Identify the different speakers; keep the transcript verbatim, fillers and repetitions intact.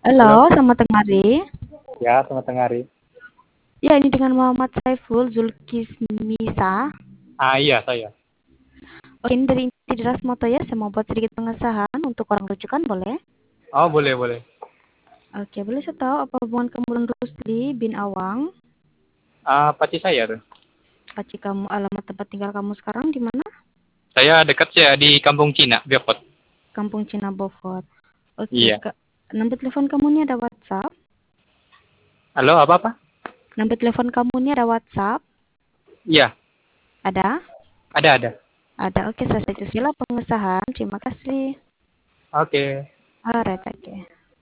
Speaker 1: Halo,
Speaker 2: Halo,
Speaker 1: selamat tengah hari.
Speaker 2: ya selamat tengah hari.
Speaker 1: Ya, ini dengan Muhammad Saiful Zulkiflisa.
Speaker 2: Ah iya saya.
Speaker 1: Oke, ini dari Intidras Moto ya. Saya mau buat sedikit pengesahan untuk orang rujukan, boleh?
Speaker 2: Oh boleh boleh.
Speaker 1: Oke, boleh saya tahu apa hubungan kamu dan Rusli bin Awang?
Speaker 2: Ah paci saya tuh.
Speaker 1: Paci kamu, alamat tempat tinggal kamu sekarang di mana?
Speaker 2: Saya dekat ya di Kampung Cina, Biokot.
Speaker 1: Kampung Cina Beaufort. Oke,
Speaker 2: Iya.
Speaker 1: ke nomor telepon kamu ini ada WhatsApp?
Speaker 2: Halo apa apa?
Speaker 1: Nomor telepon kamu ini ada WhatsApp?
Speaker 2: Iya,
Speaker 1: Ada?
Speaker 2: ada ada.
Speaker 1: Ada. Oke, saya sila pengesahan. Terima kasih.
Speaker 2: Oke.
Speaker 1: Alright, oke.